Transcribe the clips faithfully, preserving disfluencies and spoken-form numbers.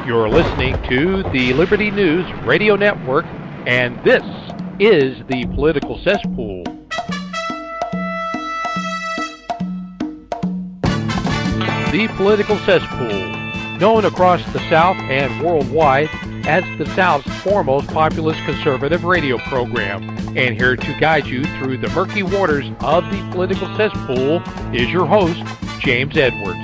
You're listening to the Liberty News Radio Network, and this is the Political Cesspool. The Political Cesspool, known across the South and worldwide as the South's foremost populist conservative radio program. And here to guide you through the murky waters of the political cesspool is your host, James Edwards.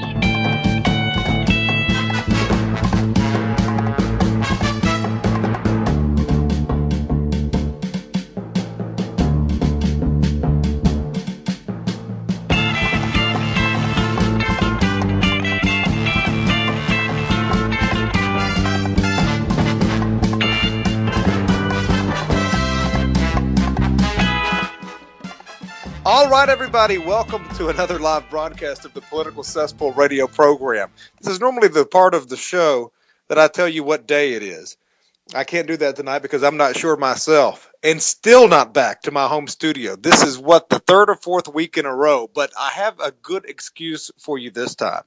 All right, everybody, welcome to another live broadcast of the Political Cesspool radio program. This is normally the part of the show that I tell you what day it is. I can't do that tonight because I'm not sure myself, and still not back to my home studio. This is, what, the third or fourth week in a row, but I have a good excuse for you this time.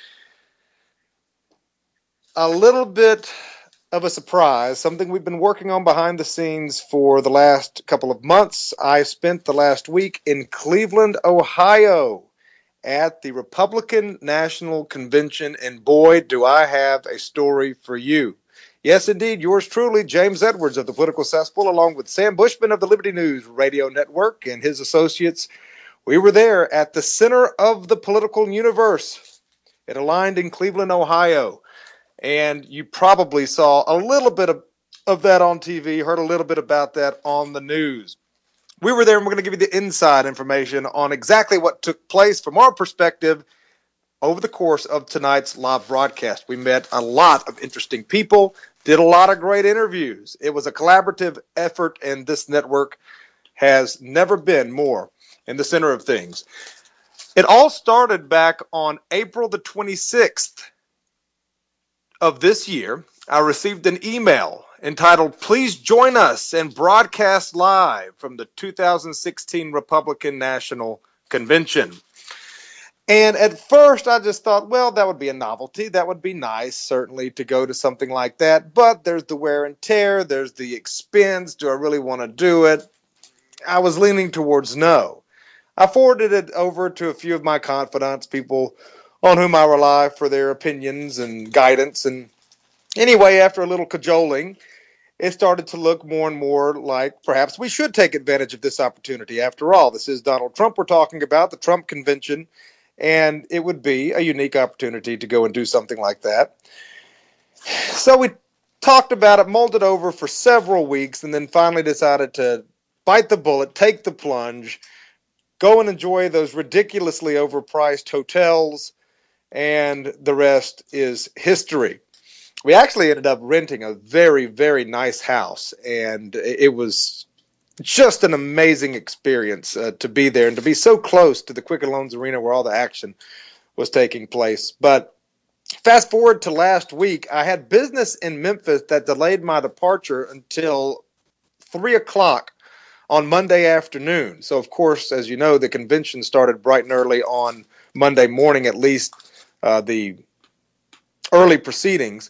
A little bit of a surprise, something we've been working on behind the scenes for the last couple of months. I spent the last week in Cleveland, Ohio at the Republican National Convention, and boy, do I have a story for you. Yes, indeed, yours truly, James Edwards of the Political Cesspool, along with Sam Bushman of the Liberty News Radio Network and his associates. We were there at the center of the political universe. It aligned in Cleveland, Ohio. And you probably saw a little bit of, of that on T V, heard a little bit about that on the news. We were there, and we're going to give you the inside information on exactly what took place from our perspective over the course of tonight's live broadcast. We met a lot of interesting people, did a lot of great interviews. It was a collaborative effort, and this network has never been more in the center of things. It all started back on April the twenty-sixth. Of this year. I received an email entitled, "Please join us and broadcast live from the two thousand sixteen Republican National Convention." And at first I just thought, well, that would be a novelty. That would be nice, certainly, to go to something like that. But there's the wear and tear. There's the expense. Do I really want to do it? I was leaning towards no. I forwarded it over to a few of my confidants, people on whom I rely for their opinions and guidance. And anyway, after a little cajoling, it started to look more and more like perhaps we should take advantage of this opportunity. After all, this is Donald Trump we're talking about, the Trump convention, and it would be a unique opportunity to go and do something like that. So we talked about it, mulled it over for several weeks, and then finally decided to bite the bullet, take the plunge, go and enjoy those ridiculously overpriced hotels, and the rest is history. We actually ended up renting a very, very nice house, and it was just an amazing experience uh, to be there and to be so close to the Quicken Loans Arena where all the action was taking place. But fast forward to last week, I had business in Memphis that delayed my departure until three o'clock on Monday afternoon. So, of course, as you know, the convention started bright and early on Monday morning, at least uh, the early proceedings.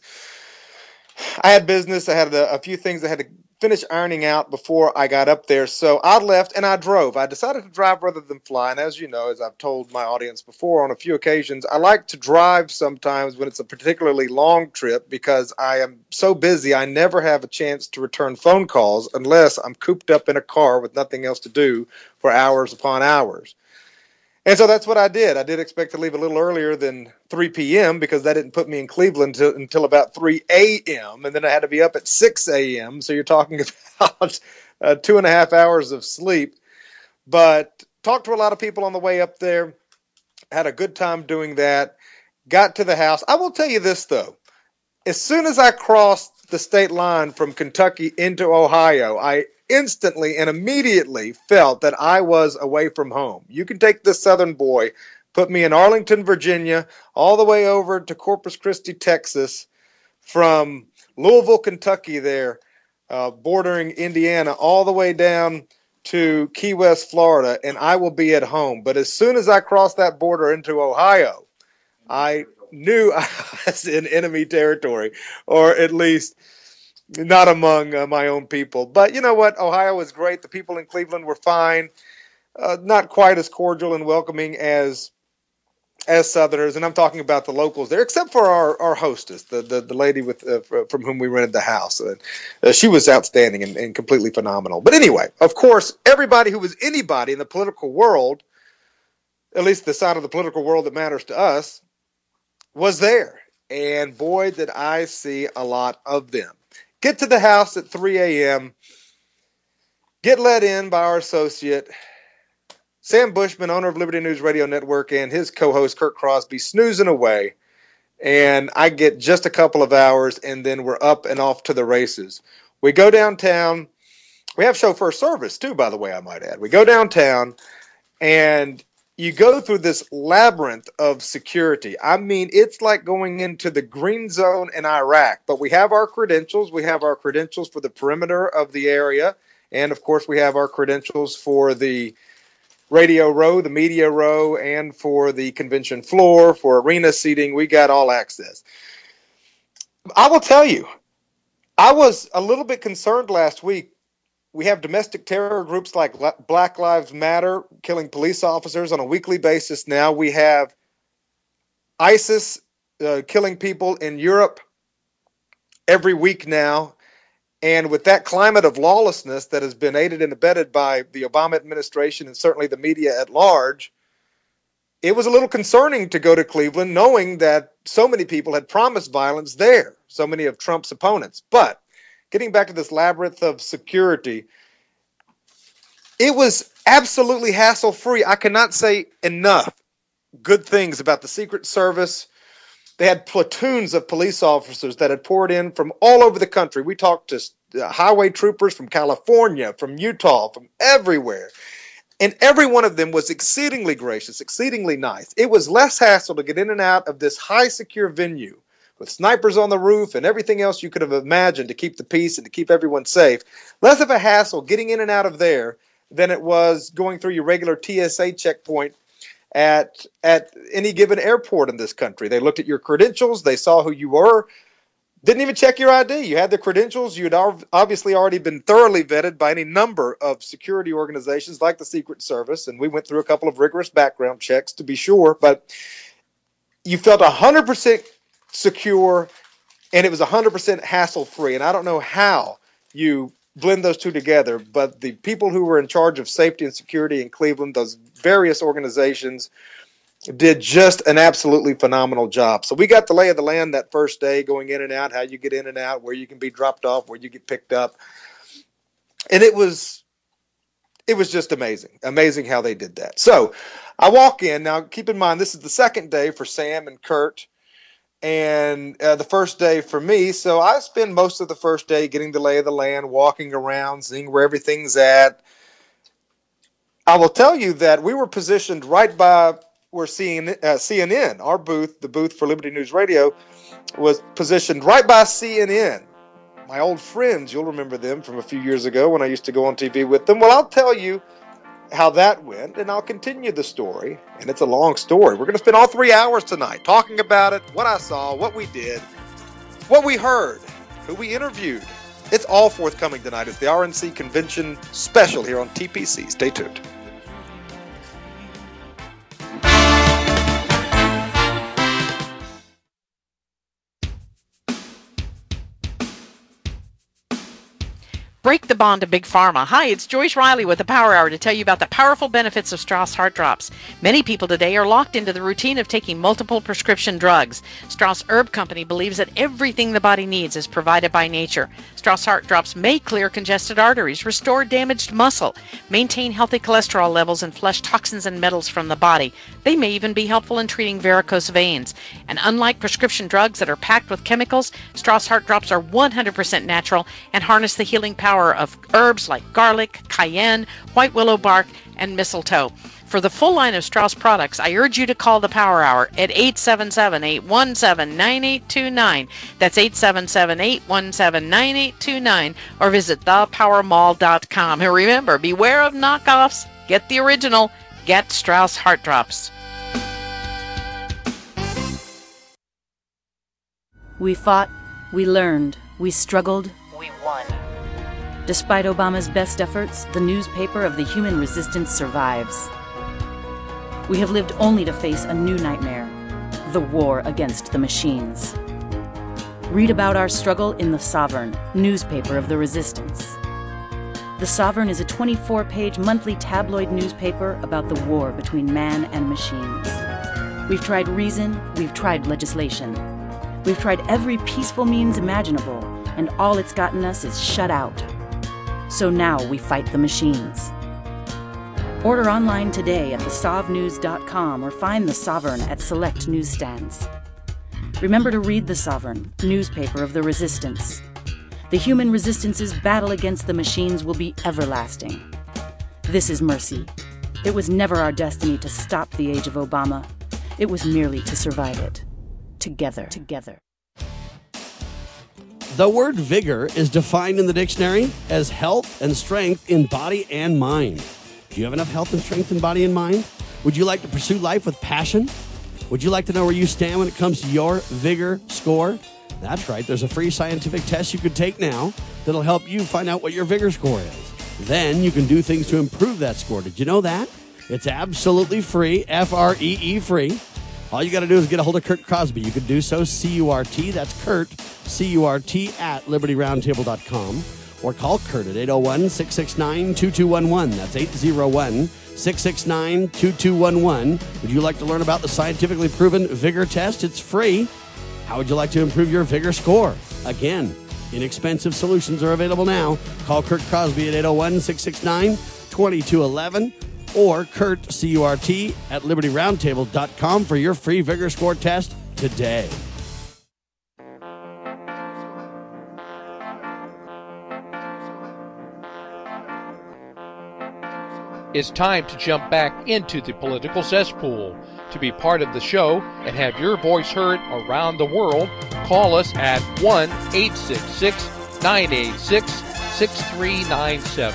I had business. I had a, a few things I had to finish ironing out before I got up there. So I left and I drove. I decided to drive rather than fly. And as you know, as I've told my audience before on a few occasions, I like to drive sometimes when it's a particularly long trip because I am so busy I never have a chance to return phone calls unless I'm cooped up in a car with nothing else to do for hours upon hours. And so that's what I did. I did expect to leave a little earlier than three p.m. because that didn't put me in Cleveland until, until about three a.m. And then I had to be up at six a.m. So you're talking about uh, two and a half hours of sleep. But talked to a lot of people on the way up there. Had a good time doing that. Got to the house. I will tell you this, though. As soon as I crossed the state line from Kentucky into Ohio, I instantly and immediately felt that I was away from home. You can take this southern boy, put me in Arlington, Virginia, all the way over to Corpus Christi, Texas, from Louisville, Kentucky there, uh, bordering Indiana, all the way down to Key West, Florida, and I will be at home. But as soon as I cross that border into Ohio, I knew I was in enemy territory, or at least not among uh, my own people. But you know what? Ohio was great. The people in Cleveland were fine. Uh, not quite as cordial and welcoming as as Southerners, and I'm talking about the locals there, except for our, our hostess, the, the, the lady with uh, from whom we rented the house. Uh, uh, she was outstanding and, and completely phenomenal. But anyway, of course, everybody who was anybody in the political world, at least the side of the political world that matters to us, was there. And boy, did I see a lot of them. Get to the house at three a.m., get let in by our associate, Sam Bushman, owner of Liberty News Radio Network, and his co-host, Kurt Crosby, snoozing away. And I get just a couple of hours, and then we're up and off to the races. We go downtown. We have chauffeur service, too, by the way, I might add. We go downtown, and you go through this labyrinth of security. I mean, it's like going into the green zone in Iraq. But we have our credentials. We have our credentials for the perimeter of the area. And, of course, we have our credentials for the radio row, the media row, and for the convention floor, for arena seating. We got all access. I will tell you, I was a little bit concerned last week. We have domestic terror groups like Black Lives Matter killing police officers on a weekly basis now. We have ISIS uh, killing people in Europe every week now. And with that climate of lawlessness that has been aided and abetted by the Obama administration and certainly the media at large, it was a little concerning to go to Cleveland knowing that so many people had promised violence there, so many of Trump's opponents. But getting back to this labyrinth of security, it was absolutely hassle-free. I cannot say enough good things about the Secret Service. They had platoons of police officers that had poured in from all over the country. We talked to uh, highway troopers from California, from Utah, from everywhere. And every one of them was exceedingly gracious, exceedingly nice. It was less hassle to get in and out of this high secure venue with snipers on the roof and everything else you could have imagined to keep the peace and to keep everyone safe. Less of a hassle getting in and out of there than it was going through your regular T S A checkpoint at at any given airport in this country. They looked at your credentials. They saw who you were. Didn't even check your I D. You had the credentials. You had obviously already been thoroughly vetted by any number of security organizations like the Secret Service, and we went through a couple of rigorous background checks to be sure, but you felt one hundred percent secure, and it was one hundred percent hassle-free, and I don't know how you blend those two together, but the people who were in charge of safety and security in Cleveland, those various organizations, did just an absolutely phenomenal job. So we got the lay of the land that first day, going in and out, how you get in and out, where you can be dropped off, where you get picked up. And it was it was just amazing, amazing how they did that. So I walk in. Now, keep in mind, this is the second day for Sam and Kurt, and uh, the first day for me. So I spend most of the first day getting the lay of the land, walking around, seeing where everything's at. I will tell you that we were positioned right by where C N N, uh, C N N, our booth, the booth for Liberty News Radio, was positioned right by C N N. My old friends, you'll remember them from a few years ago when I used to go on T V with them. Well, I'll tell you how that went, and I'll continue the story, and it's a long story. We're going to spend all three hours tonight talking about it, what I saw, what we did, what we heard, who we interviewed. It's all forthcoming tonight. It's the R N C Convention Special here on T P C. Stay tuned. Break the bond to Big Pharma. Hi, it's Joyce Riley with the Power Hour to tell you about the powerful benefits of Strauss Heart Drops. Many people today are locked into the routine of taking multiple prescription drugs. Strauss Herb Company believes that everything the body needs is provided by nature. Strauss Heart Drops may clear congested arteries, restore damaged muscle, maintain healthy cholesterol levels, and flush toxins and metals from the body. They may even be helpful in treating varicose veins. And unlike prescription drugs that are packed with chemicals, Strauss Heart Drops are one hundred percent natural and harness the healing power of herbs like garlic, cayenne, white willow bark, and mistletoe. For the full line of Strauss products, I urge you to call the Power Hour at eight seven seven, eight one seven, nine eight two nine. That's eight seven seven, eight one seven, nine eight two nine, or visit the power mall dot com. And remember, beware of knockoffs. Get the original. Get Strauss Heart Drops. We fought, we learned, we struggled, we won. Despite Obama's best efforts, the newspaper of the human resistance survives. We have lived only to face a new nightmare, the war against the machines. Read about our struggle in The Sovereign, newspaper of the resistance. The Sovereign is a twenty-four page monthly tabloid newspaper about the war between man and machines. We've tried reason, we've tried legislation. We've tried every peaceful means imaginable, and all it's gotten us is shut out. So now we fight the machines. Order online today at the sov news dot com or find The Sovereign at select newsstands. Remember to read The Sovereign, newspaper of the resistance. The human resistance's battle against the machines will be everlasting. This is mercy. It was never our destiny to stop the age of Obama. It was merely to survive it. Together. Together. The word vigor is defined in the dictionary as health and strength in body and mind. Do you have enough health and strength in body and mind? Would you like to pursue life with passion? Would you like to know where you stand when it comes to your vigor score? That's right, there's a free scientific test you could take now that'll help you find out what your vigor score is. Then you can do things to improve that score. Did you know that? It's absolutely free, F R E E free. All you got to do is get a hold of Curt Crosby. You can do so, C U R T, that's Curt, C U R T, at liberty roundtable dot com. Or call Curt at eight oh one, six six nine, two two one one. That's eight oh one, six six nine, two two one one. Would you like to learn about the scientifically proven vigor test? It's free. How would you like to improve your vigor score? Again, inexpensive solutions are available now. Call Curt Crosby at eight oh one, six six nine, two two one one. Or Curt, C U R T, at liberty roundtable dot com for your free vigor score test today. It's time to jump back into the political cesspool. To be part of the show and have your voice heard around the world, call us at one eight six six, nine eight six, six three nine seven.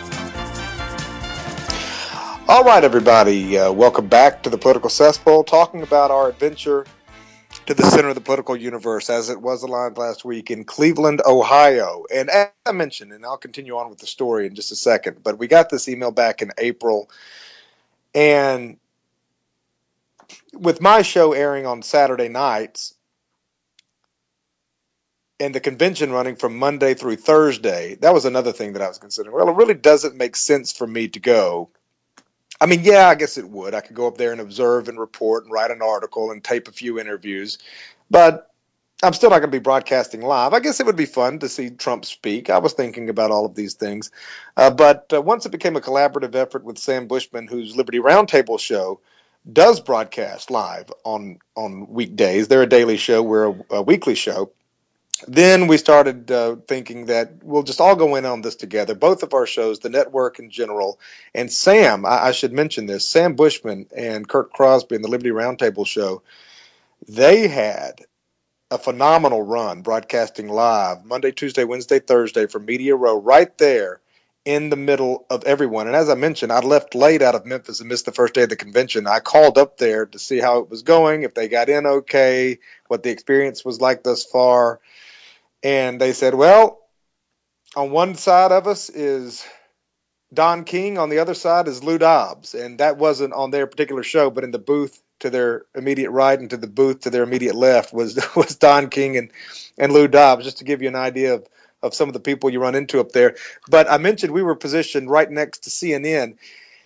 All right, everybody, uh, welcome back to the Political Cesspool, talking about our adventure to the center of the political universe, as it was aligned last week in Cleveland, Ohio. And as I mentioned, and I'll continue on with the story in just a second, but we got this email back in April, and with my show airing on Saturday nights and the convention running from Monday through Thursday, that was another thing that I was considering. Well, it really doesn't make sense for me to go. I mean, yeah, I guess it would. I could go up there and observe and report and write an article and tape a few interviews, but I'm still not going to be broadcasting live. I guess it would be fun to see Trump speak. I was thinking about all of these things, uh, but uh, once it became a collaborative effort with Sam Bushman, whose Liberty Roundtable show does broadcast live on, on weekdays. They're a daily show. We're a, a weekly show. Then we started uh, thinking that we'll just all go in on this together, both of our shows, the network in general. And Sam, I, I should mention this, Sam Bushman and Curt Crosby and the Liberty Roundtable show, they had a phenomenal run broadcasting live Monday, Tuesday, Wednesday, Thursday from Media Row right there in the middle of everyone. And as I mentioned, I left late out of Memphis and missed the first day of the convention. I called up there to see how it was going, if they got in okay, what the experience was like thus far. And they said, well, on one side of us is Don King, on the other side is Lou Dobbs. And that wasn't on their particular show, but in the booth to their immediate right and to the booth to their immediate left was was Don King and, and Lou Dobbs, just to give you an idea of, of some of the people you run into up there. But I mentioned we were positioned right next to C N N.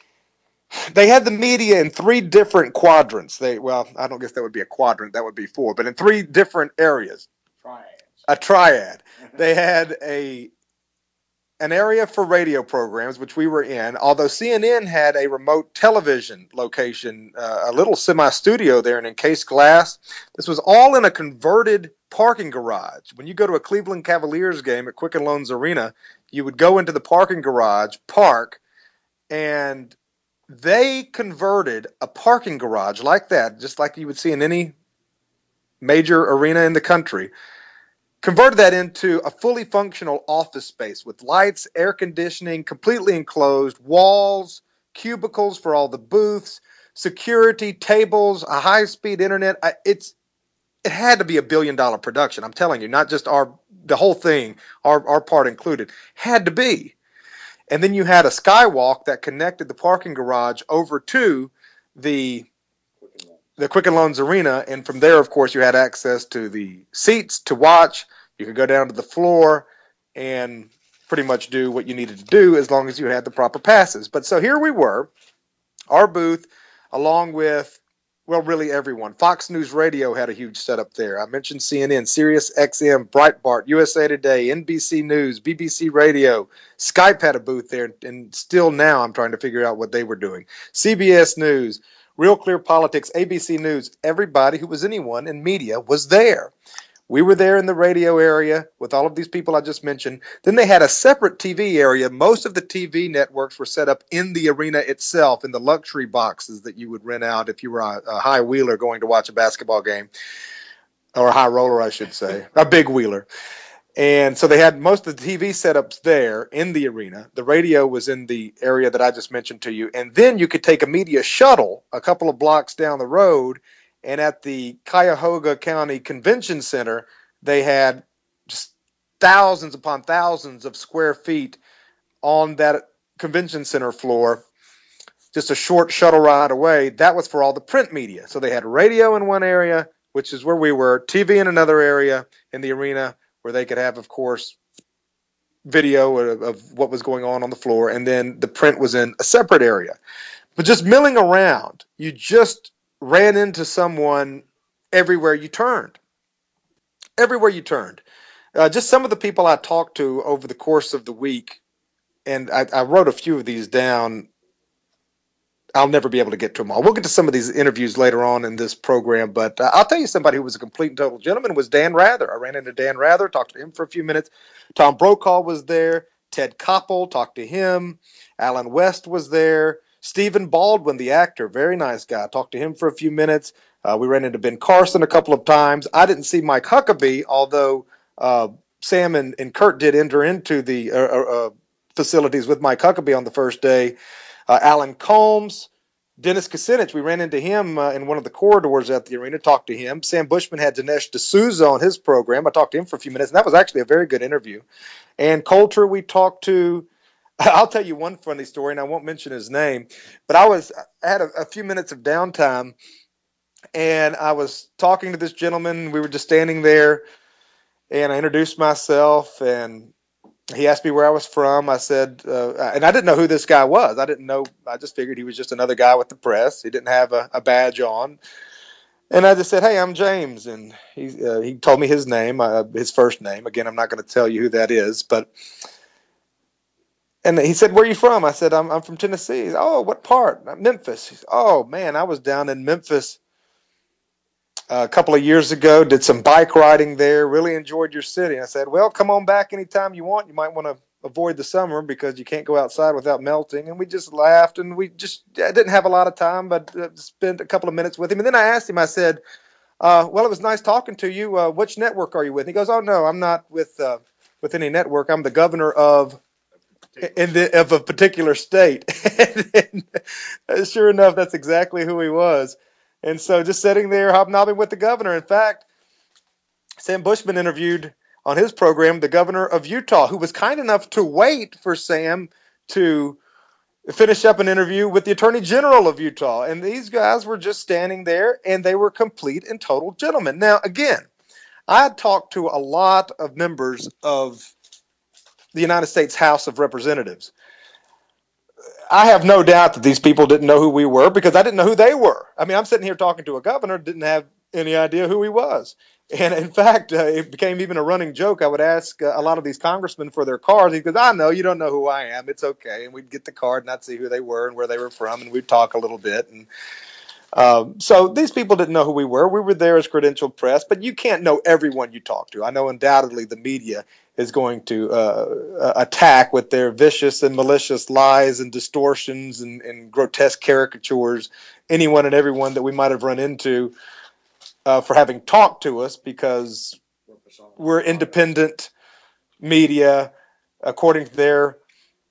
They had the media in three different quadrants. They Well, I don't guess that would be a quadrant. That would be four. But in three different areas. Triad. A triad. They had a an area for radio programs, which we were in, although C N N had a remote television location, uh, a little semi-studio there in encased glass. This was all in a converted parking garage. When you go to a Cleveland Cavaliers game at Quicken Loans Arena, you would go into the parking garage, park, and they converted a parking garage like that, just like you would see in any major arena in the country, converted that into a fully functional office space with lights, air conditioning, completely enclosed, walls, cubicles for all the booths, security, tables, a high-speed internet. It's it had to be a billion dollar production. I'm telling you, not just our, the whole thing, our, our part included, had to be. And then you had a skywalk that connected the parking garage over to the the Quicken Loans Arena, and from there, of course, you had access to the seats to watch. You could go down to the floor and pretty much do what you needed to do as long as you had the proper passes. But so here we were, our booth, along with, well, really everyone. Fox News Radio had a huge setup there. I mentioned C N N, Sirius X M, Breitbart, U S A Today, N B C News, B B C Radio. Skype had a booth there, and still now I'm trying to figure out what they were doing. C B S News, Real Clear Politics, A B C News. Everybody who was anyone in media was there. We were there in the radio area with all of these people I just mentioned. Then they had a separate T V area. Most of the T V networks were set up in the arena itself, in the luxury boxes that you would rent out if you were a, a high wheeler going to watch a basketball game, or a high roller, I should say, a big wheeler. And so they had most of the T V setups there in the arena. The radio was in the area that I just mentioned to you. And then you could take a media shuttle a couple of blocks down the road, and at the Cuyahoga County Convention Center, they had just thousands upon thousands of square feet on that convention center floor, just a short shuttle ride away. That was for all the print media. So they had radio in one area, which is where we were, T V in another area in the arena, where they could have, of course, video of, of what was going on on the floor, and then the print was in a separate area. But just milling around, you just ran into someone everywhere you turned. Everywhere you turned. Uh, just some of the people I talked to over the course of the week, and I, I wrote a few of these down. I'll never be able to get to them all. We'll get to some of these interviews later on in this program, but uh, I'll tell you somebody who was a complete and total gentleman was Dan Rather. I ran into Dan Rather, talked to him for a few minutes. Tom Brokaw was there. Ted Koppel, talked to him. Alan West was there. Stephen Baldwin, the actor, very nice guy. Talked to him for a few minutes. Uh, we ran into Ben Carson a couple of times. I didn't see Mike Huckabee, although uh, Sam and, and Kurt did enter into the uh, uh, facilities with Mike Huckabee on the first day. Uh, Alan Combs, Dennis Kucinich, we ran into him uh, in one of the corridors at the arena, talked to him. Sam Bushman had Dinesh D'Souza on his program. I talked to him for a few minutes, and that was actually a very good interview. And Coulter, we talked to. I'll tell you one funny story, and I won't mention his name, but I was I had a, a few minutes of downtime, and I was talking to this gentleman. We were just standing there, and I introduced myself, and he asked me where I was from. I said, uh, and I didn't know who this guy was. I didn't know. I just figured he was just another guy with the press. He didn't have a, a badge on. And I just said, hey, I'm James. And he uh, he told me his name, uh, his first name. Again, I'm not going to tell you who that is. But and he said, where are you from? I said, I'm I'm from Tennessee. He said, oh, what part? Memphis. He said, oh, man, I was down in Memphis a couple of years ago, did some bike riding there, really enjoyed your city. I said, well, come on back anytime you want. You might want to avoid the summer because you can't go outside without melting. And we just laughed, and we just I didn't have a lot of time, but uh, spent a couple of minutes with him. And then I asked him, I said, uh, well, it was nice talking to you. Uh, which network are you with? And he goes, oh, no, I'm not with uh, with any network. I'm the governor of in the, of a particular state. and, and sure enough, that's exactly who he was. And so just sitting there hobnobbing with the governor. In fact, Sam Bushman interviewed on his program the governor of Utah, who was kind enough to wait for Sam to finish up an interview with the attorney general of Utah. And these guys were just standing there, and they were complete and total gentlemen. Now, again, I had talked to a lot of members of the United States House of Representatives. I have no doubt that these people didn't know who we were because I didn't know who they were. I mean, I'm sitting here talking to a governor, didn't have any idea who he was. And in fact, uh, it became even a running joke. I would ask uh, a lot of these congressmen for their cards. He goes, I know, you don't know who I am. It's okay. And we'd get the card and I'd see who they were and where they were from, and we'd talk a little bit. And um, so these people didn't know who we were. We were there as credentialed press, but you can't know everyone you talk to. I know undoubtedly the media is going to uh, attack with their vicious and malicious lies and distortions and, and grotesque caricatures anyone and everyone that we might have run into uh, for having talked to us, because we're independent media according to their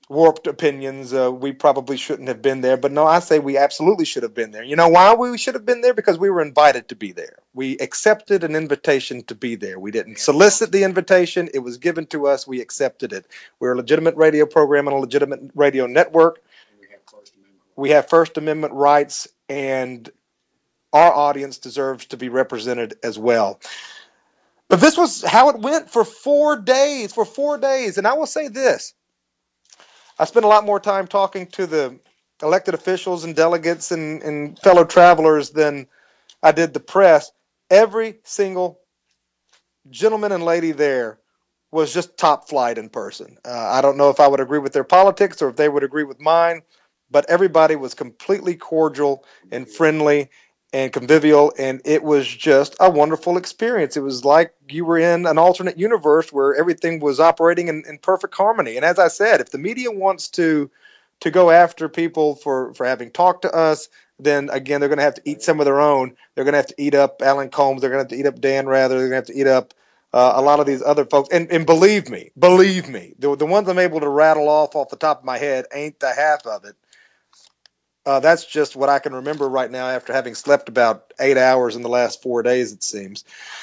warped opinions. Uh, we probably shouldn't have been there. But no, I say we absolutely should have been there. You know why we should have been there? Because we were invited to be there. We accepted an invitation to be there. We didn't solicit the invitation. It was given to us. We accepted it. We're a legitimate radio program and a legitimate radio network. We have First Amendment rights, and our audience deserves to be represented as well. But this was how it went for four days, for four days. And I will say this. I spent a lot more time talking to the elected officials and delegates and, and fellow travelers than I did the press. Every single gentleman and lady there was just top flight in person. Uh, I don't know if I would agree with their politics or if they would agree with mine, but everybody was completely cordial and friendly and convivial, and it was just a wonderful experience. It was like you were in an alternate universe where everything was operating in, in perfect harmony. And as I said, if the media wants to to go after people for, for having talked to us, then again, they're going to have to eat some of their own. They're going to have to eat up Alan Combs. They're going to have to eat up Dan Rather. They're going to have to eat up uh, a lot of these other folks. And, and believe me, believe me, the, the ones I'm able to rattle off off the top of my head ain't the half of it. Uh, that's just what I can remember right now after having slept about eight hours in the last four days, it seems.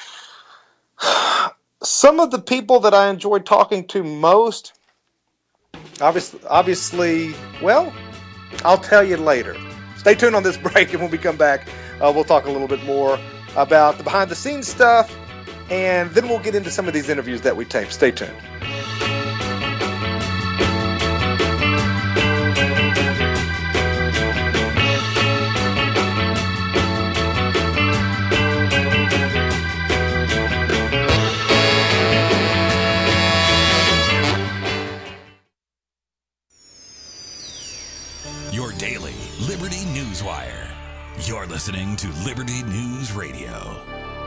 Some of the people that I enjoyed talking to most, obviously, obviously, well, I'll tell you later. Stay tuned on this break, and when we come back, uh, we'll talk a little bit more about the behind-the-scenes stuff, and then we'll get into some of these interviews that we taped. Stay tuned. Your daily Liberty Newswire. You're listening to Liberty News Radio.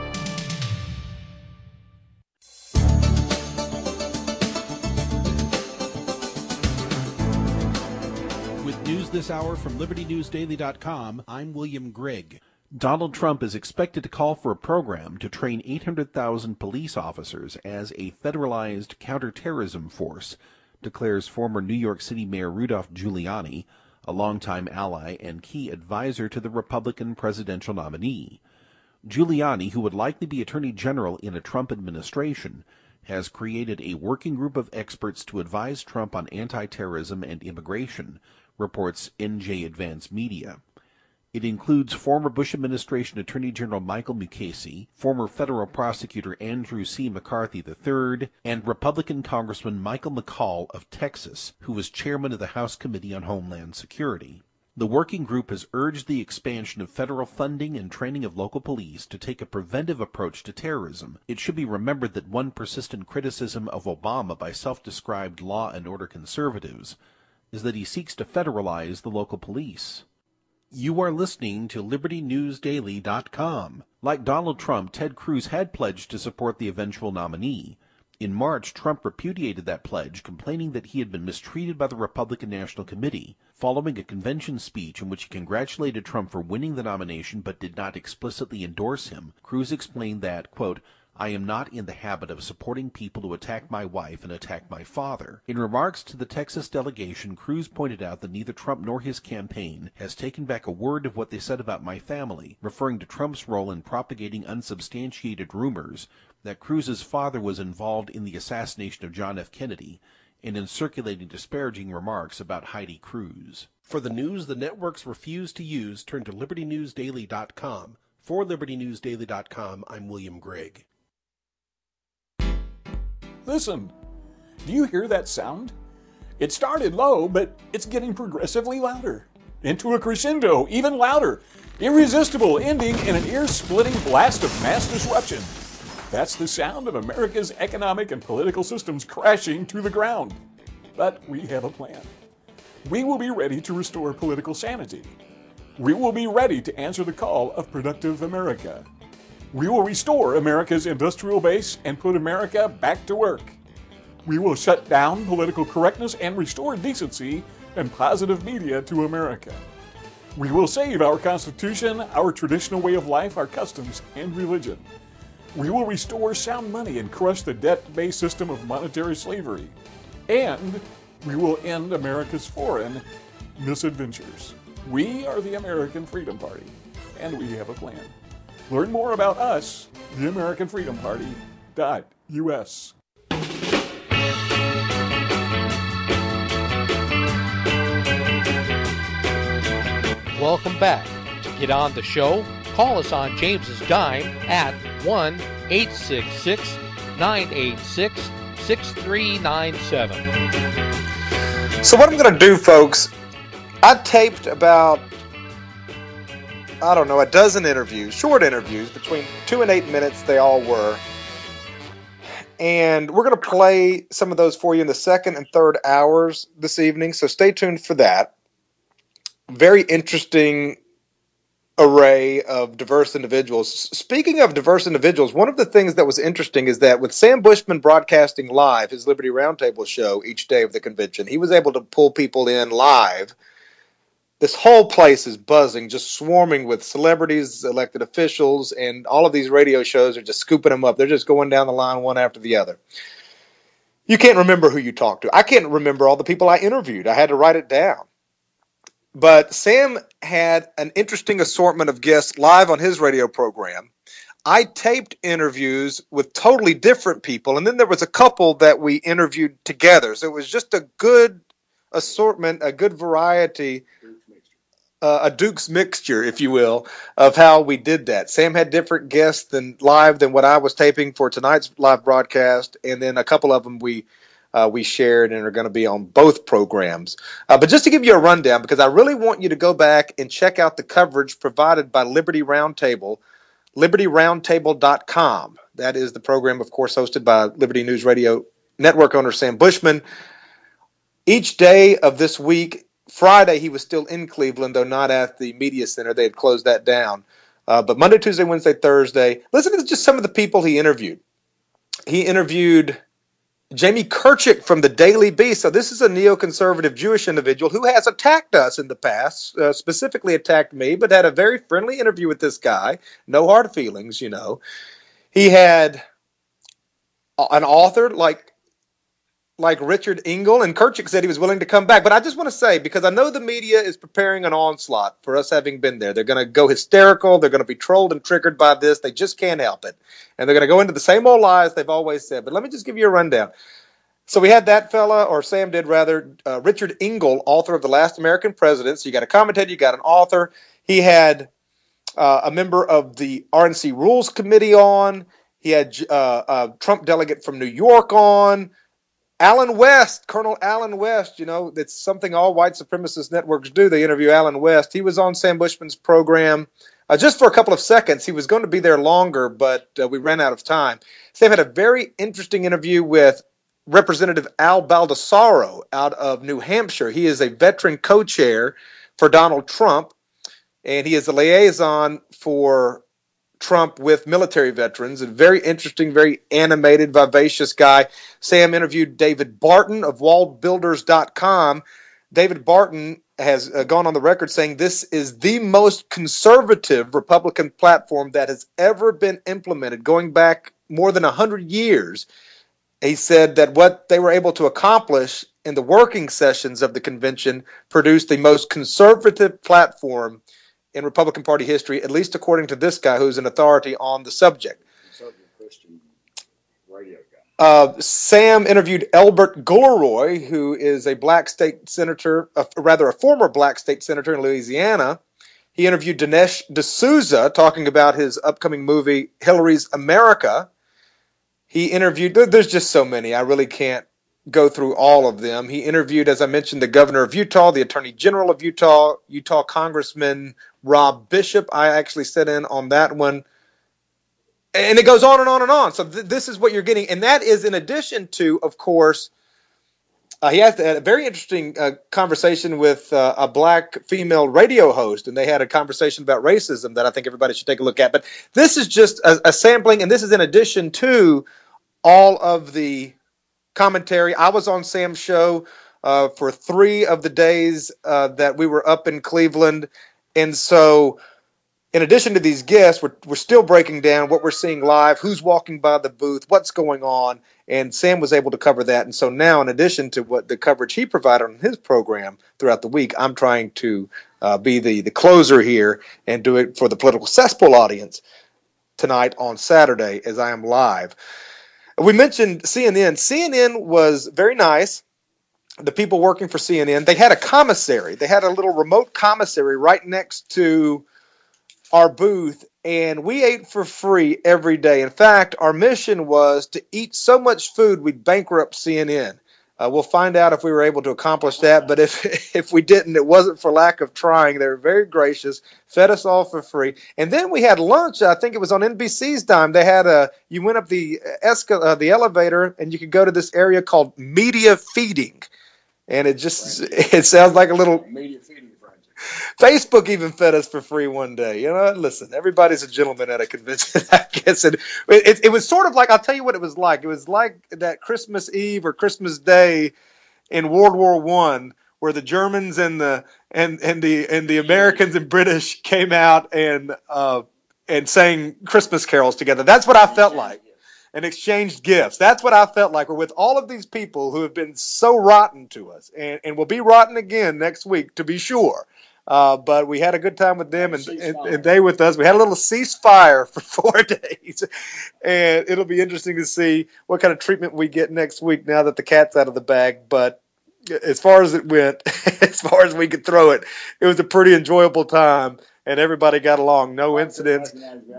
With news this hour from Liberty News Daily dot com, I'm William Grigg. Donald Trump is expected to call for a program to train eight hundred thousand police officers as a federalized counterterrorism force, declares former New York City Mayor Rudolph Giuliani, a longtime ally and key advisor to the Republican presidential nominee. Giuliani, who would likely be Attorney General in a Trump administration, has created a working group of experts to advise Trump on anti-terrorism and immigration, reports N J Advance Media. It includes former Bush administration Attorney General Michael Mukasey, former federal prosecutor Andrew C. McCarthy the third, and Republican Congressman Michael McCaul of Texas, who was chairman of the House Committee on Homeland Security. The working group has urged the expansion of federal funding and training of local police to take a preventive approach to terrorism. It should be remembered that one persistent criticism of Obama by self-described law and order conservatives is that he seeks to federalize the local police. You are listening to Liberty News Daily dot com. Like Donald Trump, Ted Cruz had pledged to support the eventual nominee. In March, Trump repudiated that pledge, complaining that he had been mistreated by the Republican National Committee. Following a convention speech in which he congratulated Trump for winning the nomination but did not explicitly endorse him, Cruz explained that, quote, I am not in the habit of supporting people who attack my wife and attack my father. In remarks to the Texas delegation, Cruz pointed out that neither Trump nor his campaign has taken back a word of what they said about my family, referring to Trump's role in propagating unsubstantiated rumors that Cruz's father was involved in the assassination of John F. Kennedy and in circulating disparaging remarks about Heidi Cruz. For the news the networks refuse to use, turn to Liberty News Daily dot com. For Liberty News Daily dot com, I'm William Grigg. Listen, do you hear that sound? It started low, but it's getting progressively louder. Into a crescendo, even louder. Irresistible, ending in an ear-splitting blast of mass disruption. That's the sound of America's economic and political systems crashing to the ground. But we have a plan. We will be ready to restore political sanity. We will be ready to answer the call of productive America. We will restore America's industrial base and put America back to work. We will shut down political correctness and restore decency and positive media to America. We will save our Constitution, our traditional way of life, our customs, and religion. We will restore sound money and crush the debt-based system of monetary slavery. And We will end America's foreign misadventures. We are the American Freedom Party, and we have a plan. Learn more about us, the American Freedom Party dot U S. Welcome back. To get on the show, call us on James's dime at one eight six six, nine eight six, six three nine seven. So what I'm going to do, folks, I taped about, I don't know, a dozen interviews, short interviews, between two and eight minutes they all were. And we're going to play some of those for you in the second and third hours this evening, so stay tuned for that. Very interesting array of diverse individuals. Speaking of diverse individuals, one of the things that was interesting is that with Sam Bushman broadcasting live his Liberty Roundtable show each day of the convention, he was able to pull people in live. This whole place is buzzing, just swarming with celebrities, elected officials, and all of these radio shows are just scooping them up. They're just going down the line one after the other. You can't remember who you talked to. I can't remember all the people I interviewed. I had to write it down. But Sam had an interesting assortment of guests live on his radio program. I taped interviews with totally different people, and then there was a couple that we interviewed together. So it was just a good assortment, a good variety, uh, a Duke's mixture, if you will, of how we did that. Sam had different guests than live than what I was taping for tonight's live broadcast, and then a couple of them we Uh, we shared and are going to be on both programs. Uh, but just to give you a rundown, because I really want you to go back and check out the coverage provided by Liberty Roundtable, liberty roundtable dot com. That is the program, of course, hosted by Liberty News Radio network owner Sam Bushman. Each day of this week, Friday he was still in Cleveland, though not at the media center. They had closed that down. Uh, but Monday, Tuesday, Wednesday, Thursday, listen to just some of the people he interviewed. He interviewed Jamie Kirchick from the Daily Beast. So this is a neoconservative Jewish individual who has attacked us in the past, uh, specifically attacked me, but had a very friendly interview with this guy. No hard feelings, you know. He had an author like like Richard Engel, and Kirchick said he was willing to come back. But I just want to say, because I know the media is preparing an onslaught for us having been there. They're going to go hysterical. They're going to be trolled and triggered by this. They just can't help it. And they're going to go into the same old lies they've always said. But let me just give you a rundown. So we had that fella, or Sam did rather, uh, Richard Engel, author of The Last American President. So you got a commentator, you got an author. He had uh, a member of the R N C Rules Committee on. He had uh, a Trump delegate from New York on. Alan West, Colonel Alan West, you know, that's something all white supremacist networks do. They interview Alan West. He was on Sam Bushman's program uh, just for a couple of seconds. He was going to be there longer, but uh, we ran out of time. Sam had a very interesting interview with Representative Al Baldessaro out of New Hampshire. He is a veteran co-chair for Donald Trump, and he is a liaison for Trump with military veterans. A very interesting, very animated, vivacious guy. Sam interviewed David Barton of walled builders dot com. David Barton has uh, gone on the record saying this is the most conservative Republican platform that has ever been implemented, going back more than one hundred years. He said that what they were able to accomplish in the working sessions of the convention produced the most conservative platform in Republican Party history, at least according to this guy who's an authority on the subject. Christian radio guy. Uh, Sam interviewed Elbert Goleroy, who is a black state senator, uh, rather a former black state senator in Louisiana. He interviewed Dinesh D'Souza, talking about his upcoming movie, Hillary's America. He interviewed, there's just so many, I really can't go through all of them. He interviewed, as I mentioned, the governor of Utah, the attorney general of Utah, Utah Congressman Rob Bishop. I actually sat in on that one. And it goes on and on and on. So th- this is what you're getting. And that is in addition to, of course, uh, he had a very interesting uh, conversation with uh, a black female radio host. And they had a conversation about racism that I think everybody should take a look at. But this is just a, a sampling. And this is in addition to all of the commentary. I was on Sam's show uh, for three of the days uh, that we were up in Cleveland. And so in addition to these guests, we're, we're still breaking down what we're seeing live, who's walking by the booth, what's going on, and Sam was able to cover that. And so now, in addition to what the coverage he provided on his program throughout the week, I'm trying to uh, be the, the closer here and do it for the Political Cesspool audience tonight on Saturday as I am live. We mentioned C N N. C N N was very nice. The people working for C N N, they had a commissary. They had a little remote commissary right next to our booth, and we ate for free every day. In fact, our mission was to eat so much food we'd bankrupt C N N. Uh, we'll find out if we were able to accomplish that, but if if we didn't, it wasn't for lack of trying. They were very gracious, fed us all for free. And then we had lunch. I think it was on N B C's dime. They had a, you went up the escal- uh, the elevator, and you could go to this area called Media Feeding. And it just, it sounds like a little... Media feeding frenzy. Facebook even fed us for free one day. You know, listen, everybody's a gentleman at a convention, I guess. And it, it, it was sort of like, I'll tell you what it was like. It was like that Christmas Eve or Christmas Day in World War One, where the Germans and the and and the and the Americans and British came out and uh, and sang Christmas carols together. That's what I felt like. And exchanged gifts. That's what I felt like. We're with all of these people who have been so rotten to us, and, and will be rotten again next week, to be sure. Uh, but we had a good time with them, and, and, and they with us. We had a little ceasefire for four days, and it'll be interesting to see what kind of treatment we get next week now that the cat's out of the bag. But as far as it went, as far as we could throw it, it was a pretty enjoyable time. And everybody got along. No incidents.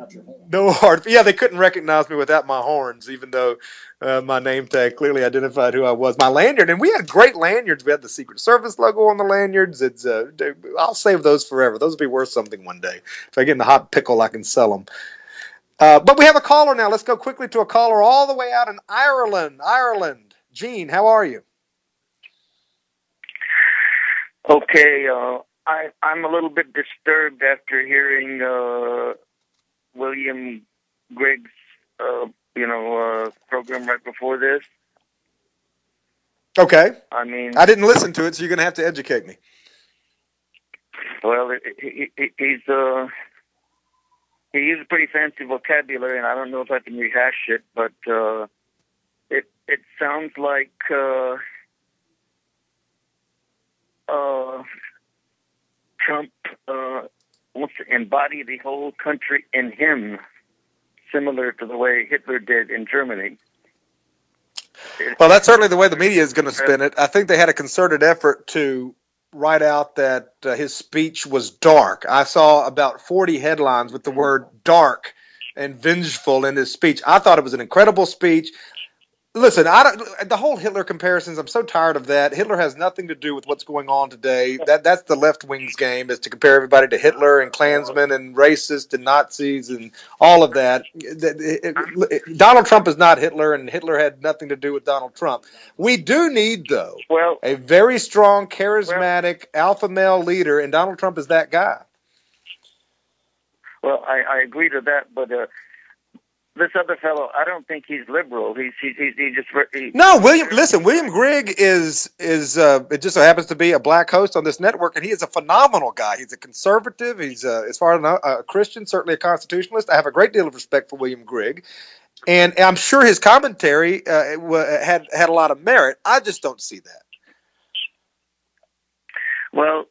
No hard. Yeah, they couldn't recognize me without my horns, even though uh, my name tag clearly identified who I was. My lanyard, and we had great lanyards. We had the Secret Service logo on the lanyards. It's uh, I'll save those forever. Those will be worth something one day. If I get in a hot pickle, I can sell them. Uh, but we have a caller now. Let's go quickly to a caller all the way out in Ireland. Ireland. Gene, how are you? Okay, uh, I, I'm a little bit disturbed after hearing uh, William Grigg's, uh, you know, uh, program right before this. Okay. I mean, I didn't listen to it, so you're going to have to educate me. Well, he, he, he's uh, he uses pretty fancy vocabulary, and I don't know if I can rehash it, but uh, it it sounds like uh, uh, Trump uh, wants to embody the whole country in him, similar to the way Hitler did in Germany. Well, that's certainly the way the media is going to spin it. I think they had a concerted effort to write out that uh, his speech was dark. I saw about forty headlines with the word dark and vengeful in his speech. I thought it was an incredible speech. Listen, I don't, the whole Hitler comparisons, I'm so tired of that. Hitler has nothing to do with what's going on today. That That's the left wing's game, is to compare everybody to Hitler and Klansmen and racists and Nazis and all of that. Donald Trump is not Hitler, and Hitler had nothing to do with Donald Trump. We do need, though, well, a very strong, charismatic, well, alpha male leader, and Donald Trump is that guy. Well, I, I agree to that, but... Uh, This other fellow, I don't think he's liberal. He's he's he, he just he, no. William, listen, William Grigg is is uh, it just so happens to be a black host on this network, and he is a phenomenal guy. He's a conservative. He's uh, as far as I know, a Christian, certainly a constitutionalist. I have a great deal of respect for William Grigg, and I'm sure his commentary uh, had had a lot of merit. I just don't see that. Well,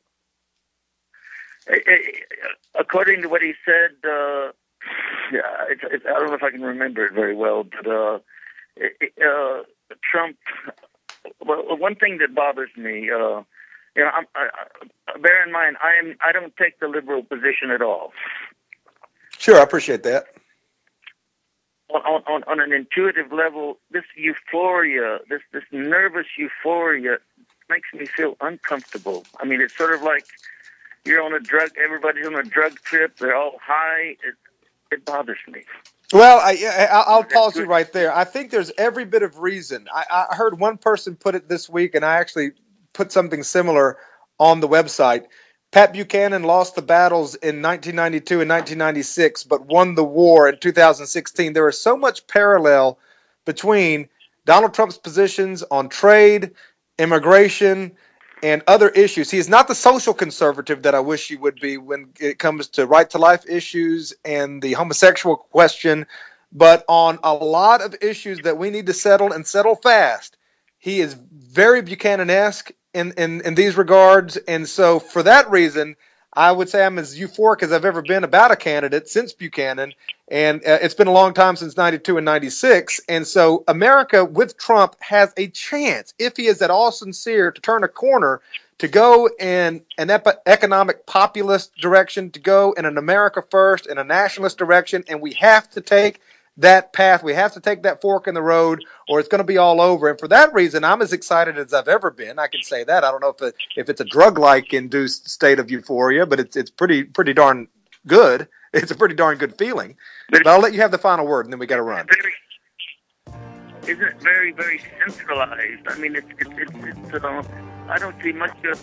according to what he said. Uh, Yeah, it's, it's, I don't know if I can remember it very well, but uh, it, uh, Trump. Well, one thing that bothers me, uh, you know, I'm, I, I, bear in mind, I am I don't take the liberal position at all. Sure, I appreciate that. On, on, on an intuitive level, this euphoria, this this nervous euphoria, makes me feel uncomfortable. I mean, it's sort of like you're on a drug. Everybody's on a drug trip. They're all high. It, It bothers me. Well, I, I, I'll pause you right there. I think there's every bit of reason. I, I heard one person put it this week, and I actually put something similar on the website. Pat Buchanan lost the battles in nineteen ninety-two and nineteen ninety-six, but won the war in two thousand sixteen. There is so much parallel between Donald Trump's positions on trade, immigration, and other issues. He is not the social conservative that I wish he would be when it comes to right-to-life issues and the homosexual question, but on a lot of issues that we need to settle and settle fast, he is very Buchanan-esque in, in, in these regards. And so for that reason, I would say I'm as euphoric as I've ever been about a candidate since Buchanan. And uh, it's been a long time since ninety-two and ninety-six. And so America with Trump has a chance, if he is at all sincere, to turn a corner, to go in an ep- economic populist direction, to go in an America first and a nationalist direction. And we have to take that path. We have to take that fork in the road, or it's going to be all over. And for that reason, I'm as excited as I've ever been. I can say that. I don't know if it, if it's a drug-like induced state of euphoria, but it's it's pretty pretty darn good. It's a pretty darn good feeling. But I'll let you have the final word, and then we got to run. Isn't it very, very centralized? I mean, it's it's it's, it's uh, I don't see much of.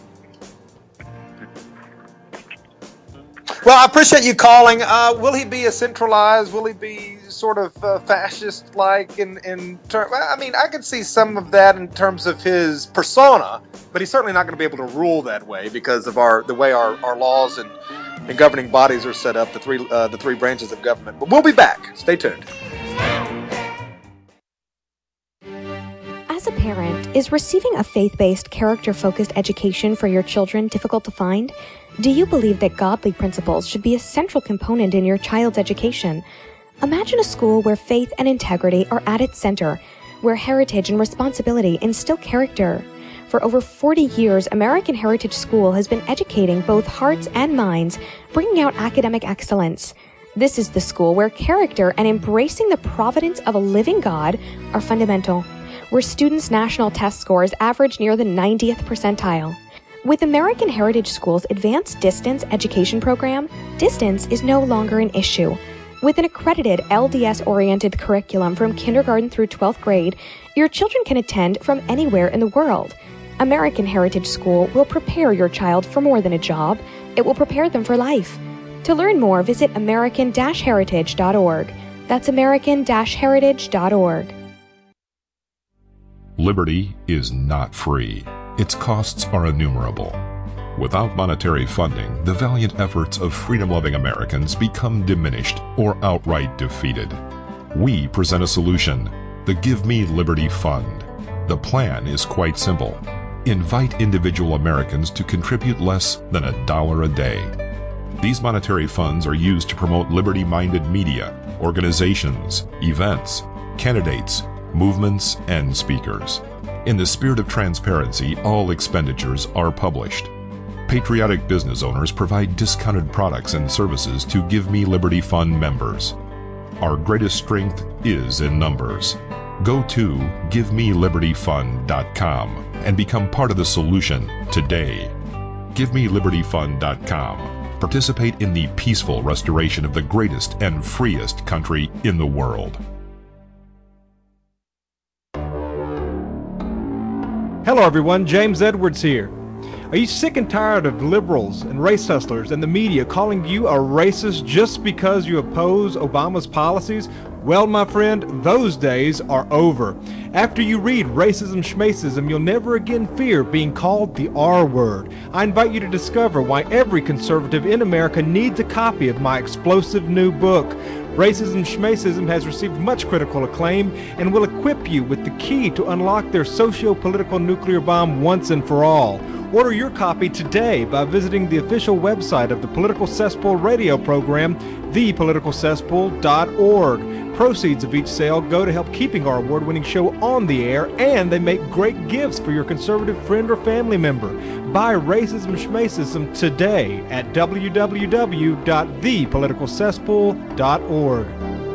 Well, I appreciate you calling. Uh, will he be a centralized? Will he be sort of uh, fascist-like? In in ter- I mean, I could see some of that in terms of his persona, but he's certainly not going to be able to rule that way because of our the way our, our laws and, and governing bodies are set up, the three uh, the three branches of government. But we'll be back. Stay tuned. As a parent, is receiving a faith-based, character-focused education for your children difficult to find? Do you believe that godly principles should be a central component in your child's education? Imagine a school where faith and integrity are at its center, where heritage and responsibility instill character. For over forty years, American Heritage School has been educating both hearts and minds, bringing out academic excellence. This is the school where character and embracing the providence of a living God are fundamental, where students' national test scores average near the ninetieth percentile. With American Heritage School's Advanced Distance Education Program, distance is no longer an issue. With an accredited L D S-oriented curriculum from kindergarten through twelfth grade, your children can attend from anywhere in the world. American Heritage School will prepare your child for more than a job. It will prepare them for life. To learn more, visit american dash heritage dot org. That's american dash heritage dot org. Liberty is not free. Its costs are innumerable. Without monetary funding, the valiant efforts of freedom-loving Americans become diminished or outright defeated. We present a solution, the Give Me Liberty Fund. The plan is quite simple. Invite individual Americans to contribute less than a dollar a day. These monetary funds are used to promote liberty-minded media, organizations, events, candidates, movements, and speakers. In the spirit of transparency, all expenditures are published. Patriotic business owners provide discounted products and services to Give Me Liberty Fund members. Our greatest strength is in numbers. Go to give me liberty fund dot com and become part of the solution today. give me liberty fund dot com. Participate in the peaceful restoration of the greatest and freest country in the world. Hello everyone, James Edwards here. Are you sick and tired of liberals and race hustlers and the media calling you a racist just because you oppose Obama's policies? Well, my friend, those days are over. After you read Racism Schmacism, you'll never again fear being called the R word. I invite you to discover why every conservative in America needs a copy of my explosive new book. Racism Schmacism has received much critical acclaim and will equip you with the key to unlock their socio-political nuclear bomb once and for all. Order your copy today by visiting the official website of the Political Cesspool radio program, the political cesspool dot org. Proceeds of each sale go to help keeping our award-winning show on the air, and they make great gifts for your conservative friend or family member. Buy Racism Schmacism today at w w w dot the political cesspool dot org.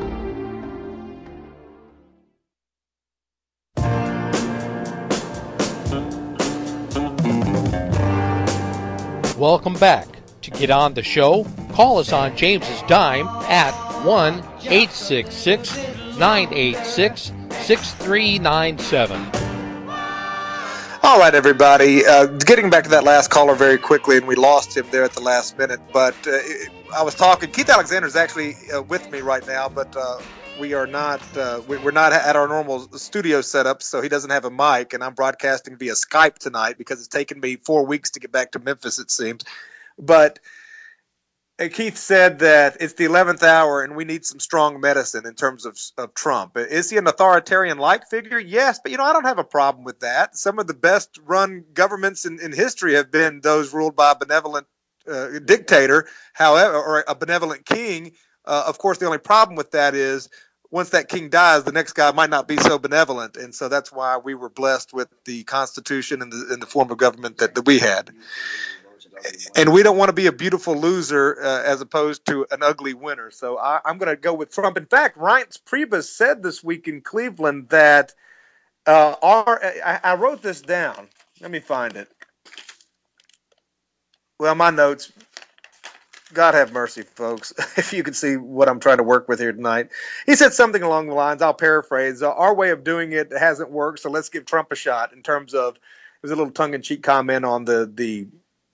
Welcome back. To get on the show, call us on James's dime at one eight six six, nine eight six, six three nine seven. All right, everybody. Uh, getting back to that last caller very quickly, and we lost him there at the last minute. But uh, I was talking. Keith Alexander is actually uh, with me right now, but uh, We are not uh, we, we're not at our normal studio setup, so he doesn't have a mic, and I'm broadcasting via Skype tonight because it's taken me four weeks to get back to Memphis, it seems. But uh, Keith said that it's the eleventh hour, and we need some strong medicine in terms of, of Trump. Is he an authoritarian-like figure? Yes, but, you know, I don't have a problem with that. Some of the best-run governments in, in history have been those ruled by a benevolent uh, dictator, however, or a benevolent king. Uh, of course, the only problem with that is once that king dies, the next guy might not be so benevolent. And so that's why we were blessed with the Constitution and the, and the form of government that, that we had. And we don't want to be a beautiful loser uh, as opposed to an ugly winner. So I, I'm going to go with Trump. In fact, Reince Priebus said this week in Cleveland that uh, our, I, I wrote this down. Let me find it. Well, my notes. God have mercy, folks, if you can see what I'm trying to work with here tonight. He said something along the lines, I'll paraphrase, uh, our way of doing it hasn't worked, so let's give Trump a shot, in terms of, it was a little tongue-in-cheek comment on the the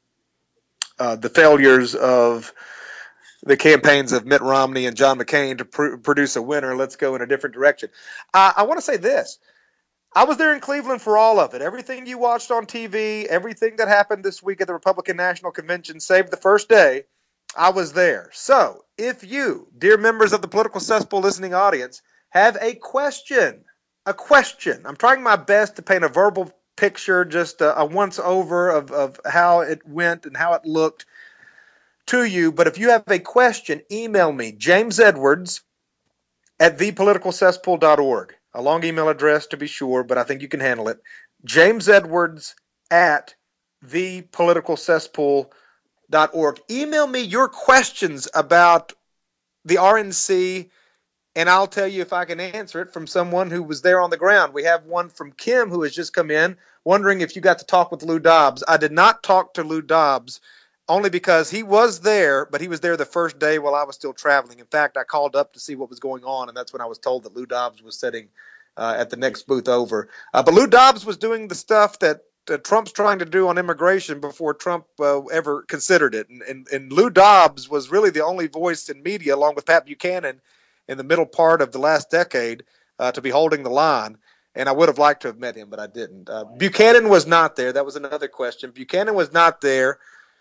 uh, the failures of the campaigns of Mitt Romney and John McCain to pr- produce a winner. Let's go in a different direction. Uh, I want to say this. I was there in Cleveland for all of it. Everything you watched on T V, everything that happened this week at the Republican National Convention, save the first day, I was there. So, if you, dear members of the Political Cesspool listening audience, have a question, a question, I'm trying my best to paint a verbal picture, just a, a once-over of, of how it went and how it looked to you. But if you have a question, email me, James Edwards at the political cesspool dot org. A long email address to be sure, but I think you can handle it. James Edwards at the political cesspool dot org. Dot org. Email me your questions about the R N C, and I'll tell you if I can answer it from someone who was there on the ground. We have one from Kim who has just come in, wondering if you got to talk with Lou Dobbs. I did not talk to Lou Dobbs, only because he was there, but he was there the first day while I was still traveling. In fact, I called up to see what was going on, and that's when I was told that Lou Dobbs was sitting uh, at the next booth over. Uh, but Lou Dobbs was doing the stuff that Uh, Trump's trying to do on immigration before Trump uh, ever considered it. And, and, and Lou Dobbs was really the only voice in media, along with Pat Buchanan, in the middle part of the last decade uh, to be holding the line. And I would have liked to have met him, but I didn't. Uh, Buchanan was not there. That was another question. Buchanan was not there.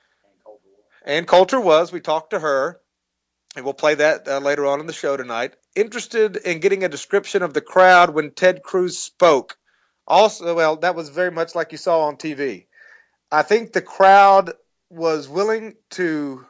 And Coulter was. We talked to her. And we'll play that uh, later on in the show tonight. Interested in getting a description of the crowd when Ted Cruz spoke. Also, well, that was very much like you saw on T V. I think the crowd was willing to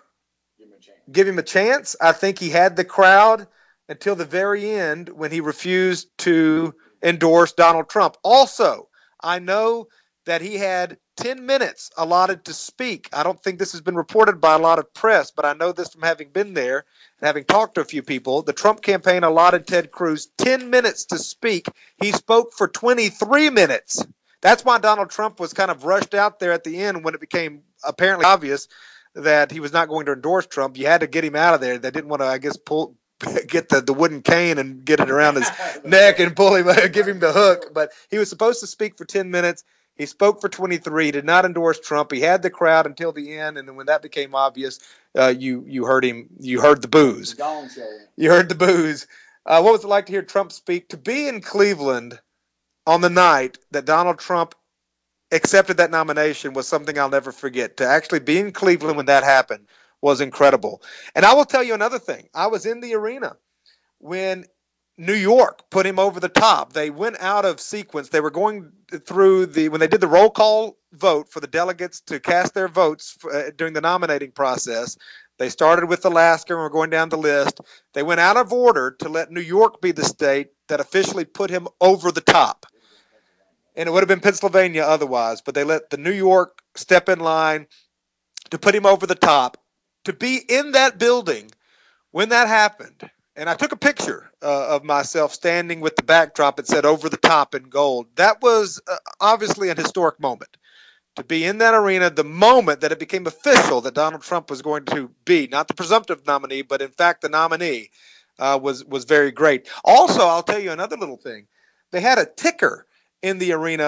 give him a chance. I think he had the crowd until the very end when he refused to endorse Donald Trump. Also, I know that he had ten minutes allotted to speak. I don't think this has been reported by a lot of press, but I know this from having been there and having talked to a few people. The Trump campaign allotted Ted Cruz ten minutes to speak. He spoke for twenty-three minutes. That's why Donald Trump was kind of rushed out there at the end when it became apparently obvious that he was not going to endorse Trump. You had to get him out of there. They didn't want to, I guess, pull get the, the wooden cane and get it around his neck and pull him, give him the hook. But he was supposed to speak for ten minutes. He spoke for twenty-three, did not endorse Trump. He had the crowd until the end, and then when that became obvious, uh, you you heard him. You heard the boos. You heard the boos. Uh, what was it like to hear Trump speak? To be in Cleveland on the night that Donald Trump accepted that nomination was something I'll never forget. To actually be in Cleveland when that happened was incredible. And I will tell you another thing. I was in the arena when New York put him over the top. They went out of sequence. They were going through the, when they did the roll call vote for the delegates to cast their votes for, uh, during the nominating process, they started with Alaska and were going down the list. They went out of order to let New York be the state that officially put him over the top. And it would have been Pennsylvania otherwise, but they let the New York step in line to put him over the top. To be in that building when that happened, and I took a picture uh, of myself standing with the backdrop that said over the top in gold. That was uh, obviously an historic moment. To be in that arena, the moment that it became official that Donald Trump was going to be, not the presumptive nominee, but in fact the nominee, uh, was, was very great. Also, I'll tell you another little thing. They had a ticker in the arena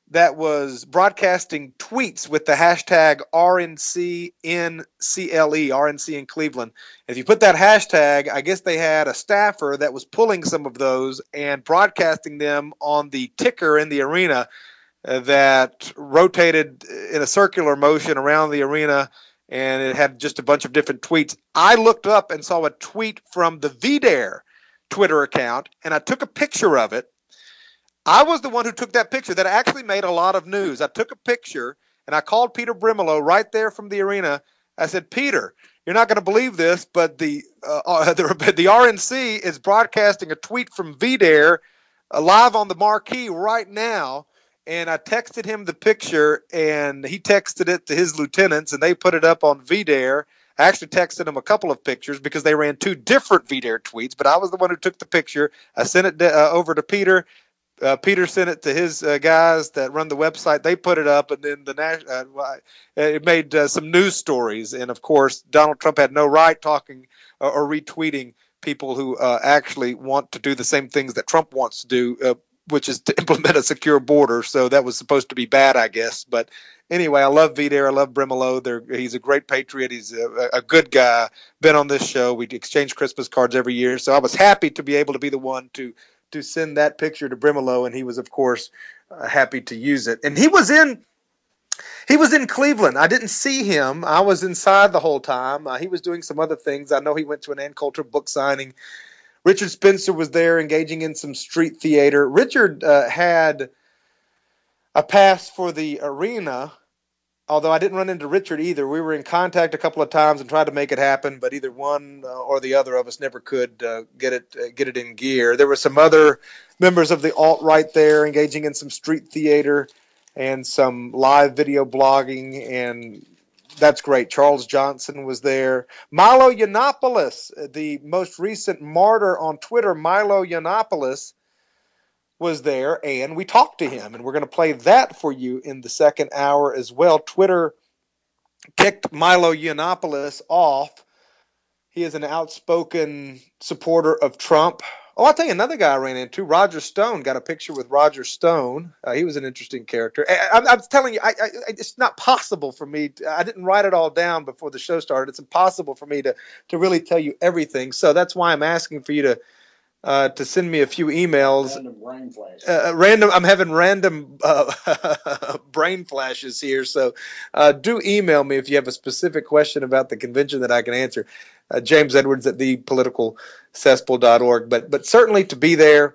that was broadcasting tweets with the hashtag R N C N C L E, R N C in Cleveland. If you put that hashtag, I guess they had a staffer that was pulling some of those and broadcasting them on the ticker in the arena uh, that rotated in a circular motion around the arena, and it had just a bunch of different tweets. I looked up and saw a tweet from the V DARE Twitter account, and I took a picture of it. I was the one who took that picture that actually made a lot of news. I took a picture, and I called Peter Brimelow right there from the arena. I said, Peter, you're not going to believe this, but the, uh, the the R N C is broadcasting a tweet from V DARE uh, live on the marquee right now. And I texted him the picture, and he texted it to his lieutenants, and they put it up on V DARE. I actually texted him a couple of pictures because they ran two different V DARE tweets, but I was the one who took the picture. I sent it uh, over to Peter. Uh, Peter sent it to his uh, guys that run the website. They put it up, and then the uh, it made uh, some news stories. And of course, Donald Trump had no right talking uh, or retweeting people who uh, actually want to do the same things that Trump wants to do, uh, which is to implement a secure border. So that was supposed to be bad, I guess. But anyway, I love V DARE. I love Brimelow. They're, he's a great patriot. He's a, a good guy. Been on this show. We exchange Christmas cards every year. So I was happy to be able to be the one to to send that picture to Brimelow, and he was, of course, uh, happy to use it. And he was in he was in Cleveland. I didn't see him. I was inside the whole time. Uh, he was doing some other things. I know he went to an Ann Coulter book signing. Richard Spencer was there engaging in some street theater. Richard uh, had a pass for the arena, although I didn't run into Richard either. We were in contact a couple of times and tried to make it happen, but either one uh, or the other of us never could uh, get it uh, get it in gear. There were some other members of the alt-right there engaging in some street theater and some live video blogging, and that's great. Charles Johnson was there. Milo Yiannopoulos, the most recent martyr on Twitter, Milo Yiannopoulos, was there, and we talked to him, and we're going to play that for you in the second hour as well. Twitter kicked Milo Yiannopoulos off. He is an outspoken supporter of Trump. Oh, I'll tell you another guy I ran into, Roger Stone. Got a picture with Roger Stone. Uh, he was an interesting character. I, I'm, I'm telling you, I, I, it's not possible for me. To, I didn't write it all down before the show started. It's impossible for me to, to really tell you everything. So that's why I'm asking for you to Uh, to send me a few emails. Random brain flashes. Uh, random. I'm having random uh, brain flashes here. So uh, do email me if you have a specific question about the convention that I can answer. Uh, James Edwards at the political cesspool dot org. But but certainly to be there,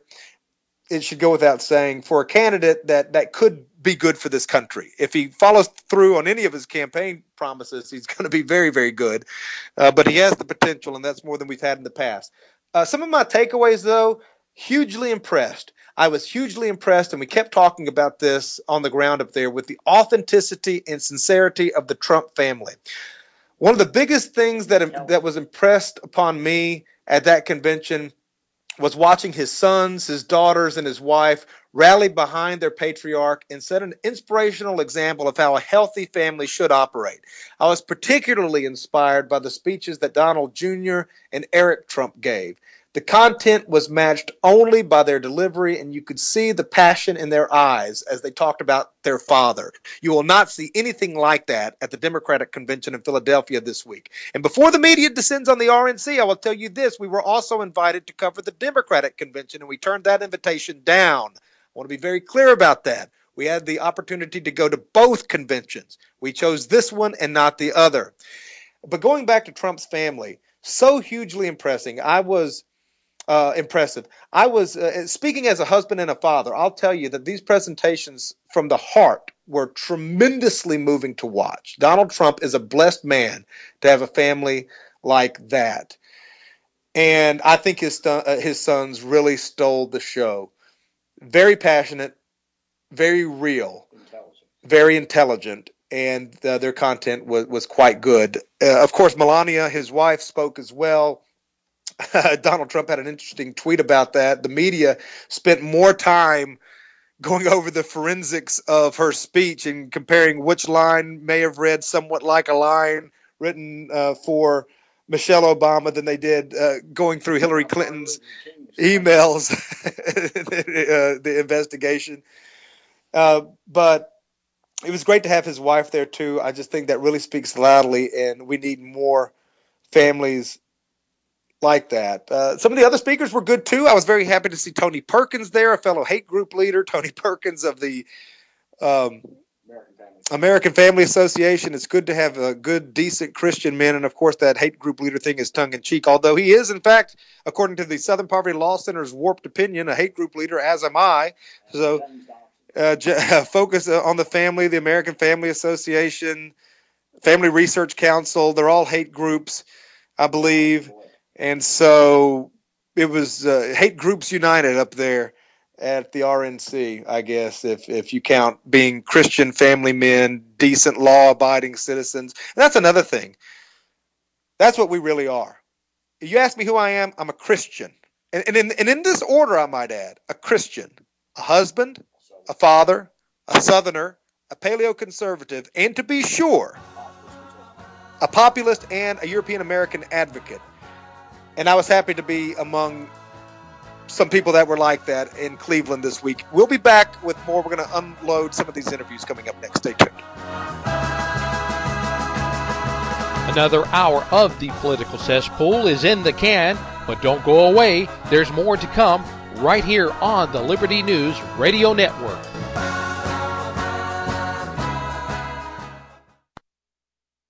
it should go without saying for a candidate that, that could be good for this country. If he follows through on any of his campaign promises, he's going to be very, very good. Uh, but he has the potential, and that's more than we've had in the past. Uh, some of my takeaways, though, hugely impressed. I was hugely impressed, and we kept talking about this on the ground up there, with the authenticity and sincerity of the Trump family. One of the biggest things that that was impressed upon me at that convention was watching his sons, his daughters, and his wife rally behind their patriarch and set an inspirational example of how a healthy family should operate. I was particularly inspired by the speeches that Donald Junior and Eric Trump gave. The content was matched only by their delivery, and you could see the passion in their eyes as they talked about their father. You will not see anything like that at the Democratic Convention in Philadelphia this week. And before the media descends on the R N C, I will tell you this. We were also invited to cover the Democratic Convention, and we turned that invitation down. I want to be very clear about that. We had the opportunity to go to both conventions. We chose this one and not the other. But going back to Trump's family, so hugely impressing. I was uh, impressive. I was uh, speaking as a husband and a father. I'll tell you that these presentations from the heart were tremendously moving to watch. Donald Trump is a blessed man to have a family like that. And I think his, uh, his sons really stole the show. Very passionate, very real, intelligent. very intelligent, and uh, their content was, was quite good. Uh, of course, Melania, his wife, spoke as well. Donald Trump had an interesting tweet about that. The media spent more time going over the forensics of her speech and comparing which line may have read somewhat like a line written uh, for Michelle Obama than they did uh, going through Hillary Clinton's emails, uh, the investigation. Uh, but it was great to have his wife there too. I just think that really speaks loudly, and we need more families like that. Uh, some of the other speakers were good too. I was very happy to see Tony Perkins there, a fellow hate group leader. Tony Perkins of the um, American Family Association. It's good to have a good, decent Christian men, and of course that hate group leader thing is tongue-in-cheek, although he is, in fact, according to the Southern Poverty Law Center's warped opinion, a hate group leader, as am I. So uh, j- focus on the family, the American Family Association, Family Research Council, they're all hate groups, I believe. And so it was uh, Hate Groups United up there at the R N C, I guess, if if you count being Christian family men, decent law-abiding citizens. And that's another thing. That's what we really are. If you ask me who I am, I'm a Christian. And, and, in, and in this order, I might add, a Christian, a husband, a father, a Southerner, a paleo-conservative, and to be sure, a populist and a European-American advocate. And I was happy to be among some people that were like that in Cleveland this week. We'll be back with more. We're going to unload some of these interviews coming up next. Stay tuned. Another hour of the Political Cesspool is in the can, but don't go away. There's more to come right here on the Liberty News Radio Network.